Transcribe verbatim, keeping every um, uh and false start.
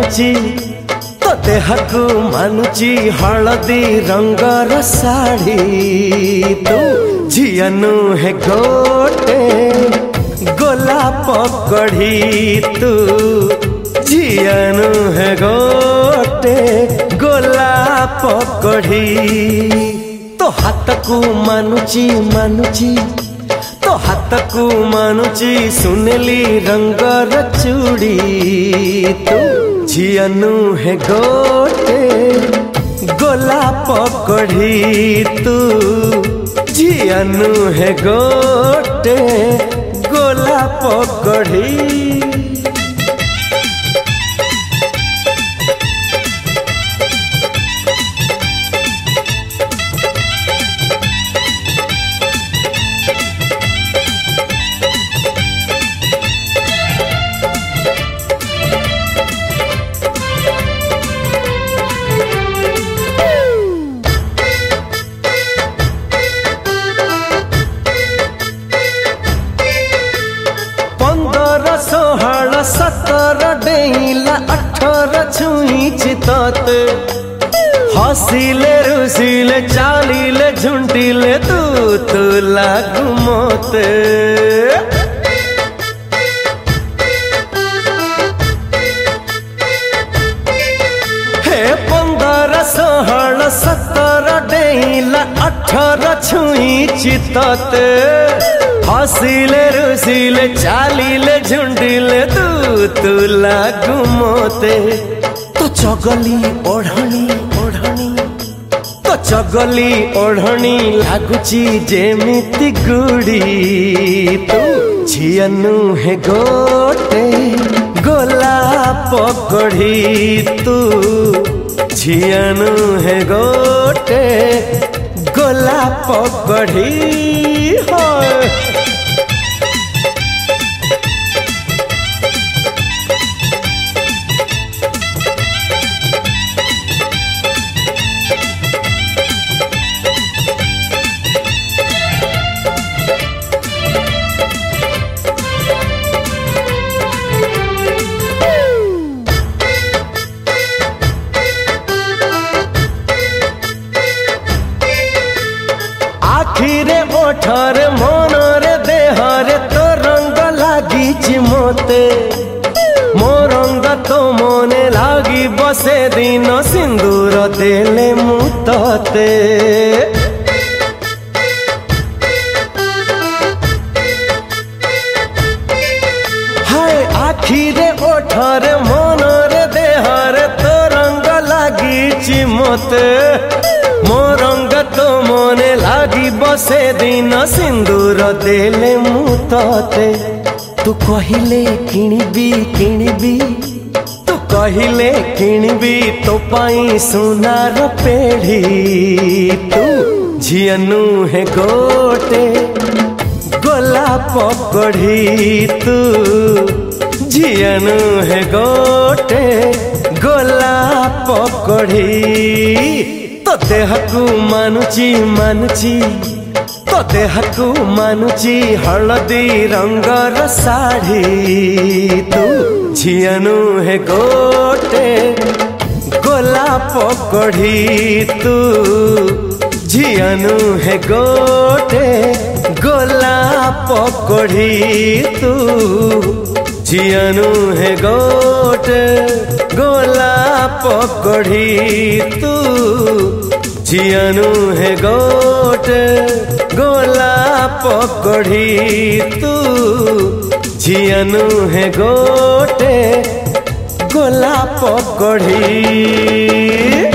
मानुची तो देहकू मानुची हलदी रंगर साड़ी तू झियनु है गोटे गोलाप कढ़ी तू झियनु है गोटे गोलाप कढ़ी तो हाथ को मानुची मानुची तो हाथ को मानुची सुनेली रंगर चूड़ी तू झियनु है गोटे गोलाप कढ़ी तू झियनु है गोटे गोलाप कढ़ी। सोहल सतर डेला अठर छुईची तते हसिले रुसिले चालिले झुंटिले तू तू लागू मोते हे पंदर सोहल सतर डेला अठर छुईची तते हसिले रुसिले चालिले झुंडिले तू तू लागू मोते तो चगली ओढ़नी ओढ़नी तो चगली ओढ़नी लागुची जेमिति गुड़ी तू झियनु है गोटे गोलाप कढ़ी तू झियनु है गोटे गोलाप कढ़ी हो। आखिरे ओठरे मनरे देहरे तो रंग लागी मोते मो रंग तो मने लागी बसे दिन सिंदूर देले मुतते हाय आखिरे ओठरे मनरे देहरे तो रंग लागी मोते मो रंग तो मने लागी बसे दिन सिंदूर देले मुतते तू कहिले किणबी किणबी तू कहिले किणबी तो पाई सुनार पेढ़ी तू झियनु है गोटे गोलाप कढ़ी तू झियनु है गोटे गोलाप कढ़ी तो देहकू मानुची मानुची तो देहकू मानुची हलदी रंगर साड़ी तू झियनु है गोटे गोलाप कढ़ी तू झियनु है गोटे गोलाप कढ़ी तू झियनु है गोटे गोलाप कढ़ी तू झियनु है गोटे गोलाप कढ़ी तू झियनु है गोटे गोलाप कढ़ी।